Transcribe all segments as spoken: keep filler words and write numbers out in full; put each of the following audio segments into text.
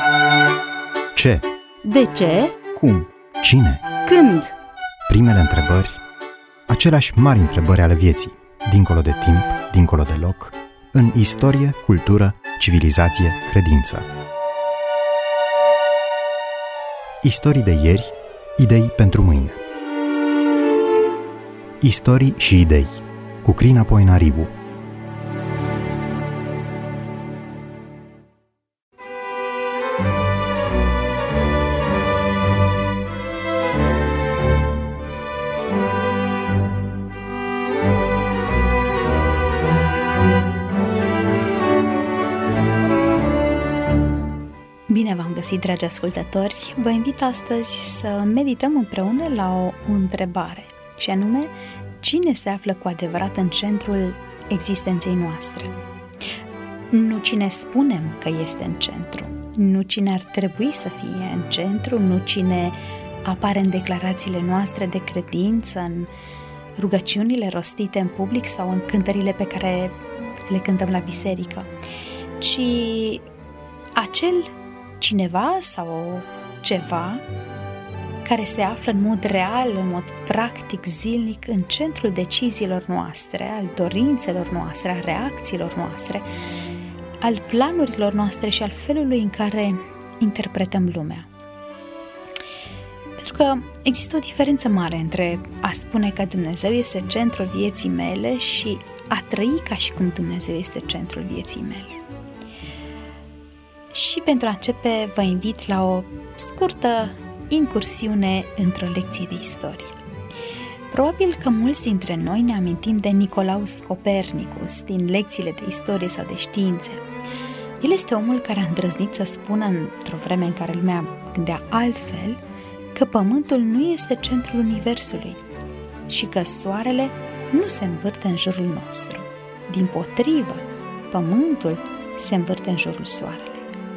Ce? De ce? Cum? Cine? Când? Primele întrebări, aceleași mari întrebări ale vieții, dincolo de timp, dincolo de loc, în istorie, cultură, civilizație, credință. Istorii de ieri, idei pentru mâine. Istorii și idei, cu Crina Poenariu. Bine v-am găsit, dragi ascultători! Vă invit astăzi să medităm împreună la o întrebare, și anume, cine se află cu adevărat în centrul existenței noastre? Nu cine spunem că este în centru, nu cine ar trebui să fie în centru, nu cine apare în declarațiile noastre de credință, în rugăciunile rostite în public sau în cântările pe care le cântăm la biserică, ci acel cineva sau ceva care se află în mod real, în mod practic, zilnic, în centrul deciziilor noastre, al dorințelor noastre, al reacțiilor noastre, al planurilor noastre și al felului în care interpretăm lumea. Pentru că există o diferență mare între a spune că Dumnezeu este centrul vieții mele și a trăi ca și cum Dumnezeu este centrul vieții mele. Și pentru a începe, vă invit la o scurtă incursiune într-o lecție de istorie. Probabil că mulți dintre noi ne amintim de Nicolaus Copernicus din lecțiile de istorie sau de științe. El este omul care a îndrăznit să spună, într-o vreme în care lumea gândea altfel, că Pământul nu este centrul Universului și că Soarele nu se învârte în jurul nostru. Dimpotrivă, Pământul se învârte în jurul Soarelui.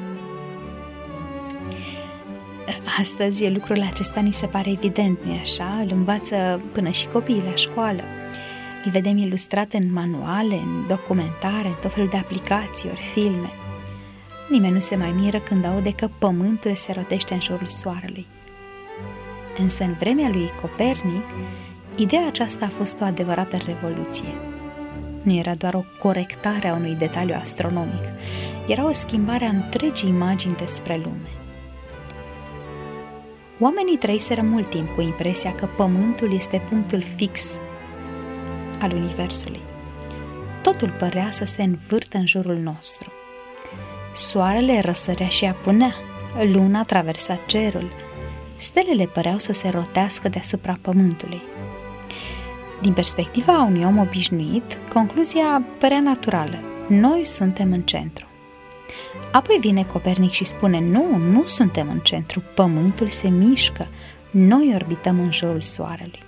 Astăzi lucrul acesta ni se pare evident, nu-i așa? Îl învață până și copiii la școală. Îl vedem ilustrat în manuale, în documentare, în tot felul de aplicații ori filme. Nimeni nu se mai miră când aude că Pământul se rotește în jurul Soarelui. Însă în vremea lui Copernic, ideea aceasta a fost o adevărată revoluție. Nu era doar o corectare a unui detaliu astronomic, era o schimbare a întregii imagini despre lume. Oamenii trăiseră mult timp cu impresia că Pământul este punctul fix al Universului. Totul părea să se învârtă în jurul nostru. Soarele răsărea și apunea, luna traversa cerul, stelele păreau să se rotească deasupra Pământului. Din perspectiva unui om obișnuit, concluzia părea naturală. Noi suntem în centru. Apoi vine Copernic și spune, nu, nu suntem în centru, Pământul se mișcă, noi orbităm în jurul Soarelui.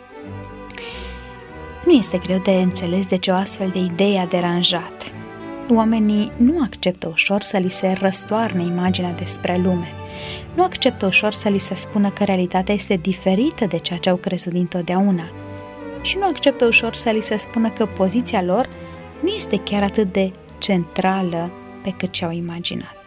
Nu este greu de înțeles de ce o astfel de idee a deranjat. Oamenii nu acceptă ușor să li se răstoarne imaginea despre lume, nu acceptă ușor să li se spună că realitatea este diferită de ceea ce au crezut dintotdeauna și nu acceptă ușor să li se spună că poziția lor nu este chiar atât de centrală pe cât ce-au imaginat.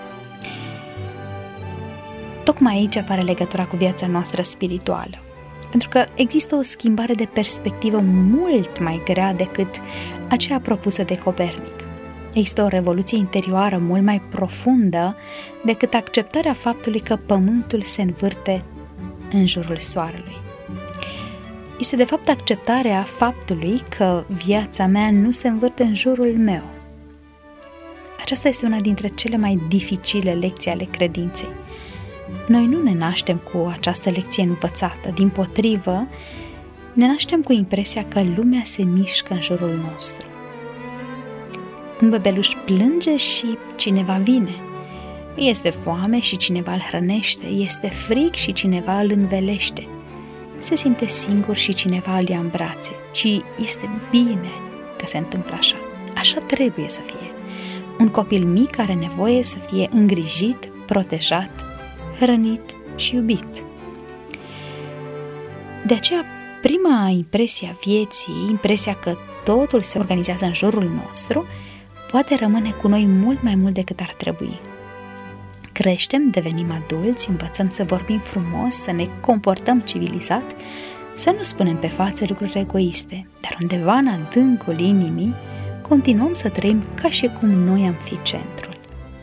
Tocmai aici apare legătura cu viața noastră spirituală, pentru că există o schimbare de perspectivă mult mai grea decât aceea propusă de Copernic. Există o revoluție interioară mult mai profundă decât acceptarea faptului că Pământul se învârte în jurul Soarelui. Este de fapt acceptarea faptului că viața mea nu se învârte în jurul meu. Aceasta este una dintre cele mai dificile lecții ale credinței. Noi nu ne naștem cu această lecție învățată, dimpotrivă, ne naștem cu impresia că lumea se mișcă în jurul nostru. Un bebeluș plânge și cineva vine. Este foame și cineva îl hrănește, este frig și cineva îl învelește. Se simte singur și cineva îl ia în brațe. Și este bine că se întâmplă așa. Așa trebuie să fie. Un copil mic are nevoie să fie îngrijit, protejat, hrănit și iubit. De aceea, prima impresie a vieții, impresia că totul se organizează în jurul nostru, poate rămâne cu noi mult mai mult decât ar trebui. Creștem, devenim adulți, învățăm să vorbim frumos, să ne comportăm civilizat, să nu spunem pe față lucruri egoiste, dar undeva în adâncul inimii continuăm să trăim ca și cum noi am fi centrul.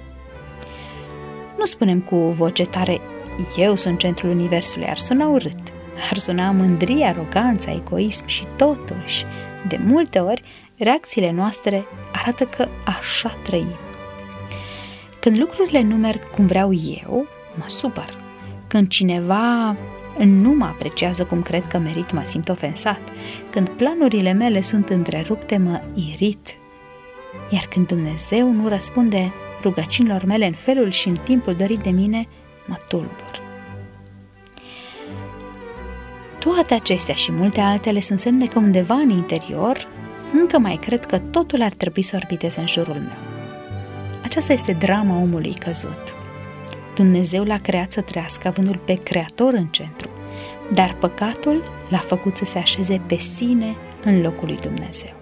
Nu spunem cu voce tare, eu sunt centrul universului, ar suna urât, ar suna mândrie, aroganță, egoism și totuși, de multe ori, reacțiile noastre arată că așa trăim. Când lucrurile nu merg cum vreau eu, mă supăr. Când cineva nu mă apreciază cum cred că merit, mă simt ofensat. Când planurile mele sunt întrerupte, mă irit. Iar când Dumnezeu nu răspunde rugăciunilor mele în felul și în timpul dorit de mine, mă tulbur. Toate acestea și multe altele sunt semne că undeva în interior încă mai cred că totul ar trebui să orbiteze în jurul meu. Aceasta este drama omului căzut. Dumnezeu l-a creat să trăiască avându-l pe Creator în centru, dar păcatul l-a făcut să se așeze pe sine în locul lui Dumnezeu.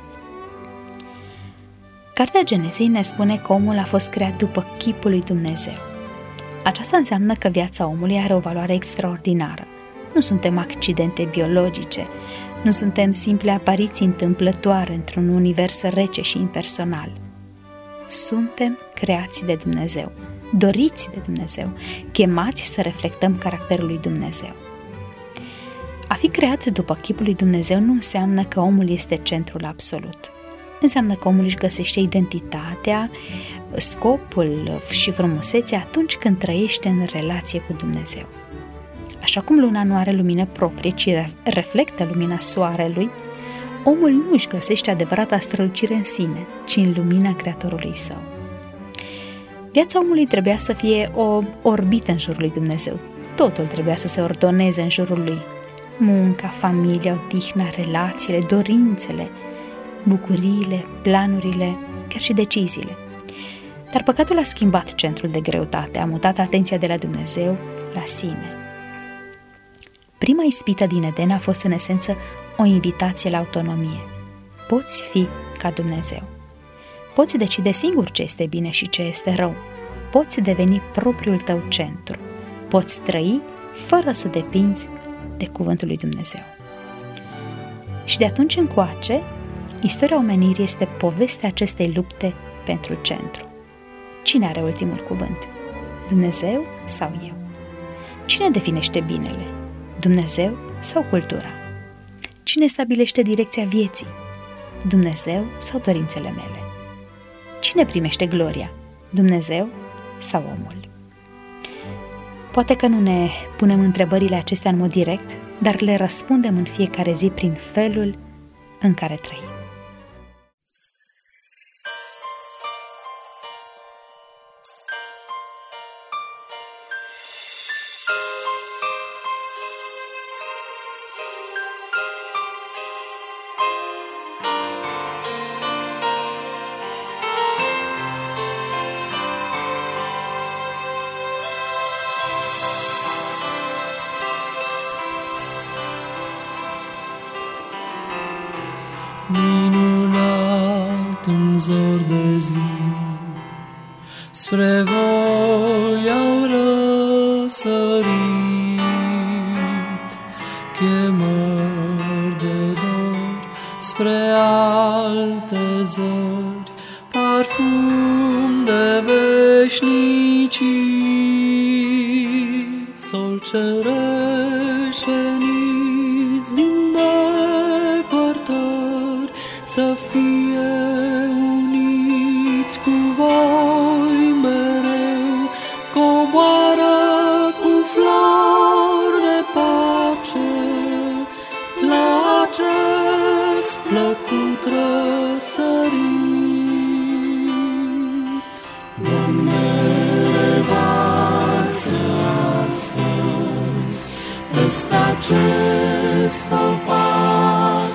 Cartea Genezei ne spune că omul a fost creat după chipul lui Dumnezeu. Aceasta înseamnă că viața omului are o valoare extraordinară. Nu suntem accidente biologice, nu suntem simple apariții întâmplătoare într-un univers rece și impersonal. Suntem creați de Dumnezeu, doriți de Dumnezeu, chemați să reflectăm caracterul lui Dumnezeu. A fi creat după chipul lui Dumnezeu nu înseamnă că omul este centrul absolut. Înseamnă că omul își găsește identitatea, scopul și frumusețea atunci când trăiește în relație cu Dumnezeu. Așa cum luna nu are lumină proprie, ci reflectă lumina soarelui, omul nu își găsește adevărata strălucire în sine, ci în lumina Creatorului său. Viața omului trebuia să fie o orbită în jurul lui Dumnezeu. Totul trebuia să se ordoneze în jurul lui. Munca, familia, odihna, relațiile, dorințele, bucuriile, planurile, chiar și deciziile. Dar păcatul a schimbat centrul de greutate, a mutat atenția de la Dumnezeu la sine. Prima ispită din Eden a fost în esență o invitație la autonomie. Poți fi ca Dumnezeu. Poți decide singur ce este bine și ce este rău. Poți deveni propriul tău centru. Poți trăi fără să depinzi de cuvântul lui Dumnezeu. Și de atunci încoace, istoria omenirii este povestea acestei lupte pentru centru. Cine are ultimul cuvânt? Dumnezeu sau eu? Cine definește binele? Dumnezeu sau cultura? Cine stabilește direcția vieții? Dumnezeu sau dorințele mele? Cine primește gloria? Dumnezeu sau omul? Poate că nu ne punem întrebările acestea în mod direct, dar le răspundem în fiecare zi prin felul în care trăim. Minunat în zor de zi, spre voi au răsărit chemări de dor spre alte zări, parfum de veșnicii, sol cereș veniți din depărtări, să fie uniți cu voi mereu, coboară cu flori de pace la acest plăcut răsărit. Doamne, revarsă astăzi peste acest popas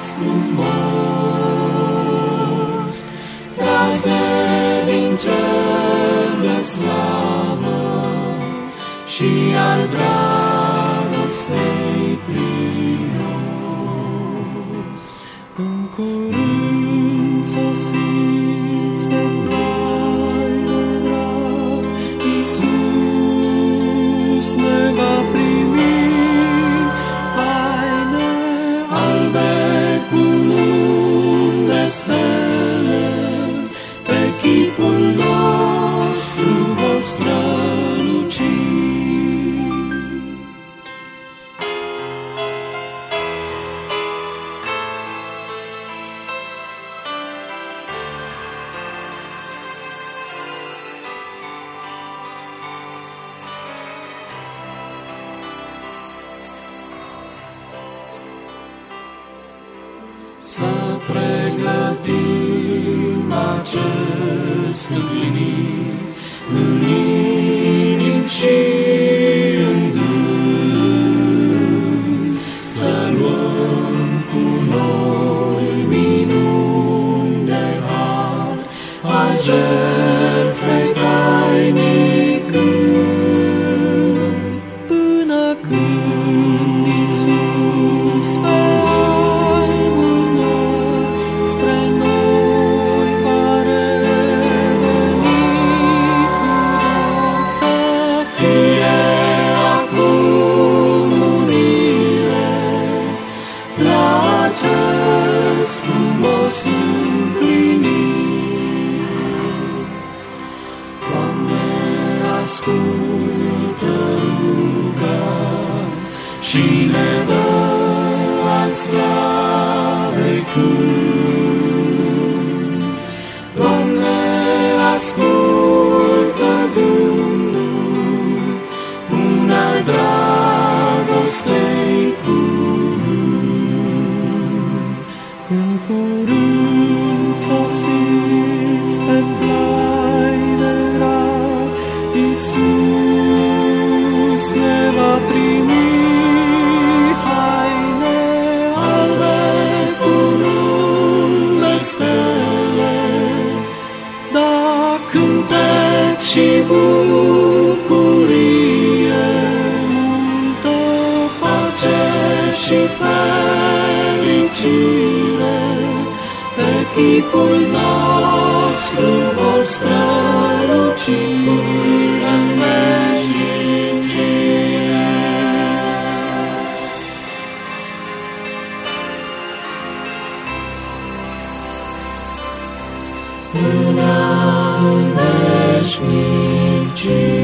frumos, raze din cer de slavă și al dragostei prinos. În curând sosiți pe crai de drag, Iisus să pregătim acest împlinit în inimi și în gând, să luăm cu noi minuni de har al jertfei tainic cânt, până când Iisus pe albul nor spre noi va reveni cu dor, să fie acum unire la acest frumos împlinit. Doamne, ascultă ruga și ne dă al slavei cânt. Doamne, ascultă gândul bun al dragostei cuvânt. În curând sosiți pe plai de rar, Iisus ne va primi haine albe cu nume stele, da cântec și bucurie, multă pace și fericire, pe chipul nostru vor străluci în veșnicie. Până în veșnicie.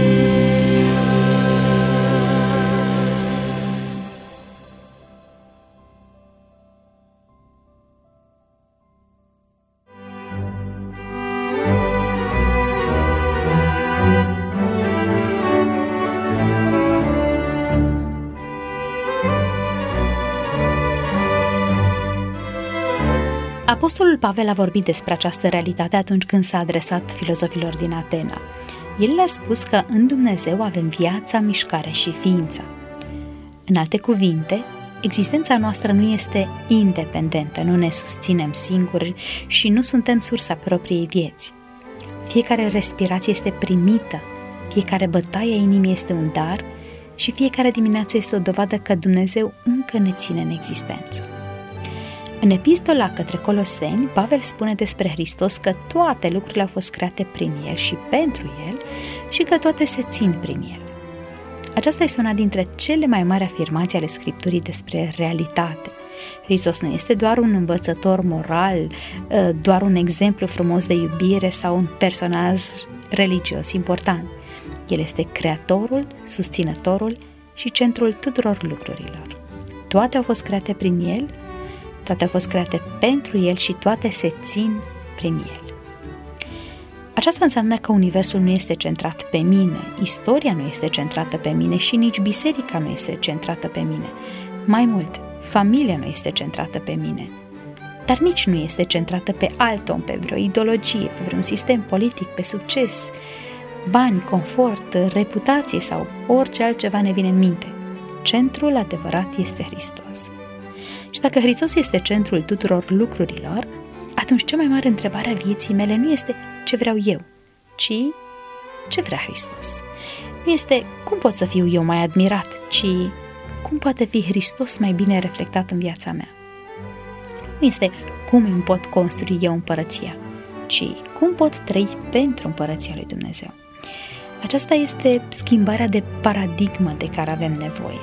Apostolul Pavel a vorbit despre această realitate atunci când s-a adresat filozofilor din Atena. El le-a spus că în Dumnezeu avem viața, mișcarea și ființa. În alte cuvinte, existența noastră nu este independentă, nu ne susținem singuri și nu suntem sursa propriei vieți. Fiecare respirație este primită, fiecare bătaie a inimii este un dar și fiecare dimineață este o dovadă că Dumnezeu încă ne ține în existență. În epistola către Coloseni, Pavel spune despre Hristos că toate lucrurile au fost create prin El și pentru El și că toate se țin prin El. Aceasta este una dintre cele mai mari afirmații ale Scripturii despre realitate. Hristos nu este doar un învățător moral, doar un exemplu frumos de iubire sau un personaj religios important. El este creatorul, susținătorul și centrul tuturor lucrurilor. Toate au fost create prin El, toate au fost create pentru El și toate se țin prin El. Aceasta înseamnă că universul nu este centrat pe mine, istoria nu este centrată pe mine și nici biserica nu este centrată pe mine. Mai mult, familia nu este centrată pe mine, dar nici nu este centrată pe alt om, pe vreo ideologie, pe vreun sistem politic, pe succes, bani, confort, reputație sau orice altceva ne vine în minte. Centrul adevărat este Hristos. Și dacă Hristos este centrul tuturor lucrurilor, atunci cea mai mare întrebare a vieții mele nu este ce vreau eu, ci ce vrea Hristos. Nu este cum pot să fiu eu mai admirat, ci cum poate fi Hristos mai bine reflectat în viața mea. Nu este cum îmi pot construi eu împărăția, ci cum pot trăi pentru împărăția lui Dumnezeu. Aceasta este schimbarea de paradigmă de care avem nevoie.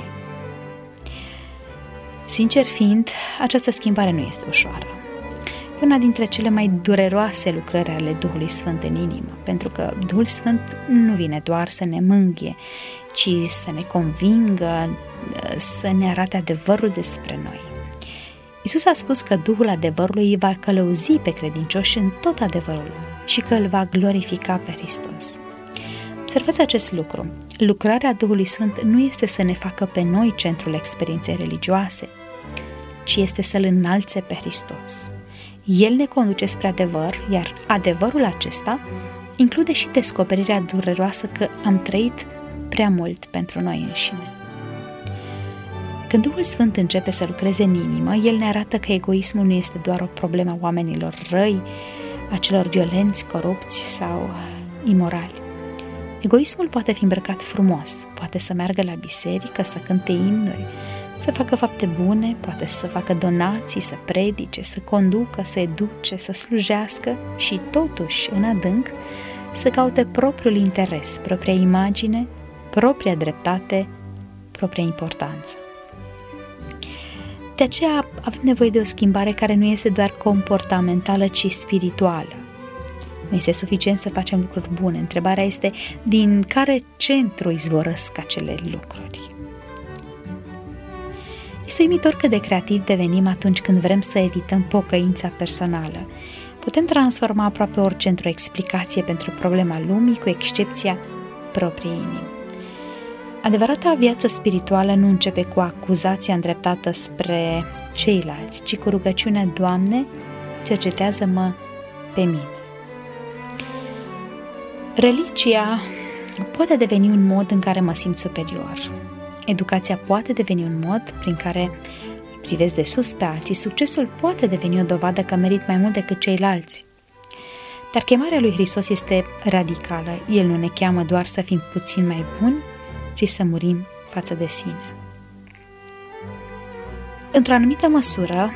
Sincer fiind, această schimbare nu este ușoară. E una dintre cele mai dureroase lucrări ale Duhului Sfânt în inimă, pentru că Duhul Sfânt nu vine doar să ne mângâie, ci să ne convingă, să ne arate adevărul despre noi. Iisus a spus că Duhul adevărului îi va călăuzi pe credincioși în tot adevărul și că îl va glorifica pe Hristos. Observați acest lucru. Lucrarea Duhului Sfânt nu este să ne facă pe noi centrul experienței religioase. ci este să-L înalțe pe Hristos. El ne conduce spre adevăr, iar adevărul acesta include și descoperirea dureroasă că am trăit prea mult pentru noi înșine. Când Duhul Sfânt începe să lucreze în inimă, El ne arată că egoismul nu este doar o problemă a oamenilor răi, a celor violenți, corupți sau imorali. Egoismul poate fi îmbrăcat frumos, poate să meargă la biserică, să cânte imnuri, să facă fapte bune, poate să facă donații, să predice, să conducă, să educe, să slujească și totuși, în adânc, să caute propriul interes, propria imagine, propria dreptate, propria importanță. De aceea avem nevoie de o schimbare care nu este doar comportamentală, ci spirituală. Nu este suficient să facem lucruri bune. Întrebarea este din care centru izvorăsc acele lucruri. Este uimitor cât de creativ devenim atunci când vrem să evităm pocăința personală. Putem transforma aproape orice într-o explicație pentru problema lumii, cu excepția propriei inimi. Adevărata viață spirituală nu începe cu acuzația îndreptată spre ceilalți, ci cu rugăciunea: Doamne, cercetează-mă pe mine. Religia poate deveni un mod în care mă simt superior. Educația poate deveni un mod prin care privesc de sus pe alții. Succesul poate deveni o dovadă că merit mai mult decât ceilalți. Dar chemarea lui Hristos este radicală. El nu ne cheamă doar să fim puțin mai buni, ci să murim față de sine. Într-o anumită măsură,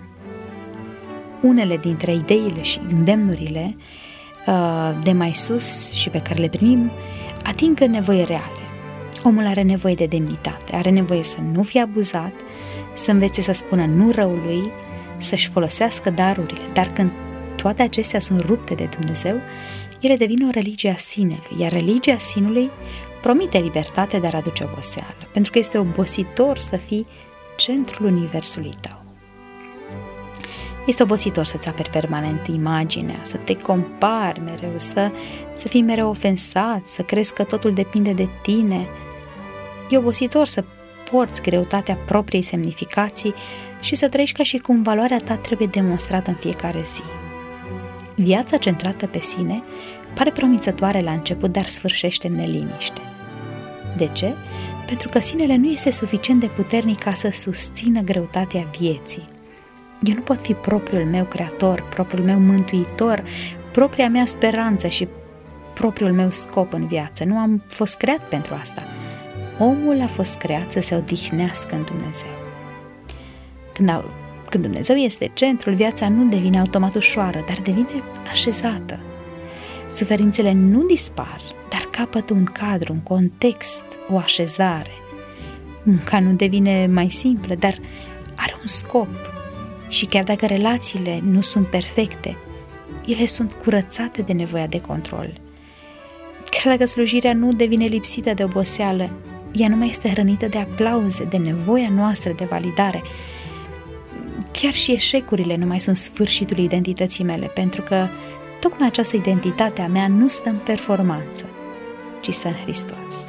unele dintre ideile și îndemnurile de mai sus și pe care le primim ating nevoi reale. Omul are nevoie de demnitate, are nevoie să nu fie abuzat, să învețe să spună nu răului, să-și folosească darurile, dar când toate acestea sunt rupte de Dumnezeu, ele devin o religie a sinelui, iar religia sinului promite libertate, dar aduce oboseală, pentru că este obositor să fii centrul universului tău. Este obositor să-ți aperi permanent imaginea, să te compari mereu, să, să fii mereu ofensat, să crezi că totul depinde de tine. E obositor să porți greutatea propriei semnificații și să trăiești ca și cum valoarea ta trebuie demonstrată în fiecare zi. Viața centrată pe sine pare promițătoare la început, dar sfârșește în neliniște. De ce? Pentru că sinele nu este suficient de puternic ca să susțină greutatea vieții. Eu nu pot fi propriul meu creator, propriul meu mântuitor, propria mea speranță și propriul meu scop în viață. Nu am fost creat pentru asta. Omul a fost creat să se odihnească în Dumnezeu. Când, a, când Dumnezeu este centrul, viața nu devine automat ușoară, dar devine așezată. Suferințele nu dispar, dar capătă un cadru, un context, o așezare. Munca nu devine mai simplă, dar are un scop. Și chiar dacă relațiile nu sunt perfecte, ele sunt curățate de nevoia de control. Chiar dacă slujirea nu devine lipsită de oboseală, ea nu mai este hrănită de aplauze, de nevoia noastră de validare. Chiar și eșecurile nu mai sunt sfârșitul identității mele, pentru că tocmai această identitate a mea nu stă în performanță, ci stă în Hristos.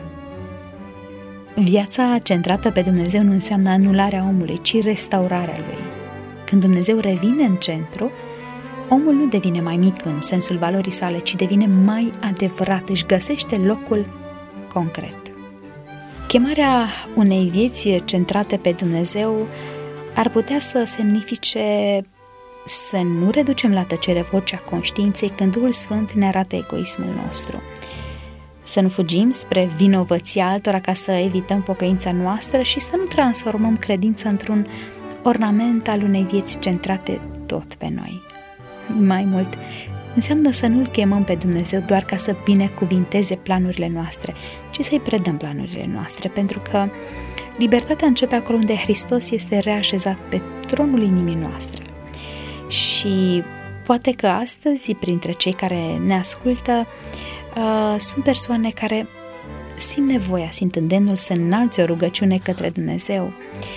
Viața centrată pe Dumnezeu nu înseamnă anularea omului, ci restaurarea lui. Când Dumnezeu revine în centru, omul nu devine mai mic în sensul valorii sale, ci devine mai adevărat, își găsește locul concret. Chemarea unei vieți centrate pe Dumnezeu ar putea să semnifice să nu reducem la tăcere vocea conștiinței când Duhul Sfânt ne arată egoismul nostru. Să nu fugim spre vinovăția altora ca să evităm pocăința noastră și să nu transformăm credința într-un ornament al unei vieți centrate tot pe noi. Mai mult, înseamnă să nu-L chemăm pe Dumnezeu doar ca să binecuvinteze planurile noastre, ci să-i predăm planurile noastre, pentru că libertatea începe acolo unde Hristos este reașezat pe tronul inimii noastre. Și poate că astăzi, printre cei care ne ascultă, uh, sunt persoane care simt nevoia, simt îndemnul să înalți o rugăciune către Dumnezeu.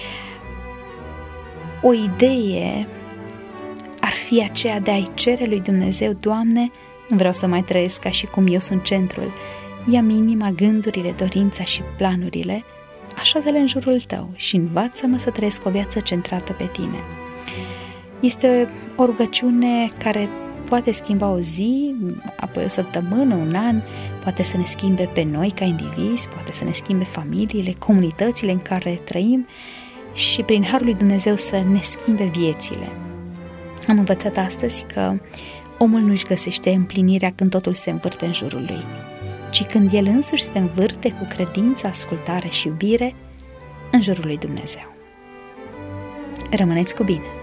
O idee ar fi aceea de a-i cere lui Dumnezeu: Doamne, nu vreau să mai trăiesc ca și cum eu sunt centrul. Ia-mi inima, gândurile, dorința și planurile, așează-le în jurul tău și învață-mă să trăiesc o viață centrată pe tine. Este o rugăciune care poate schimba o zi, apoi o săptămână, un an, poate să ne schimbe pe noi ca indivizi, poate să ne schimbe familiile, comunitățile în care trăim și prin Harul lui Dumnezeu să ne schimbe viețile. Am învățat astăzi că omul nu-și găsește împlinirea când totul se învârte în jurul lui, ci când el însuși se învârte cu credință, ascultare și iubire în jurul lui Dumnezeu. Rămâneți cu bine!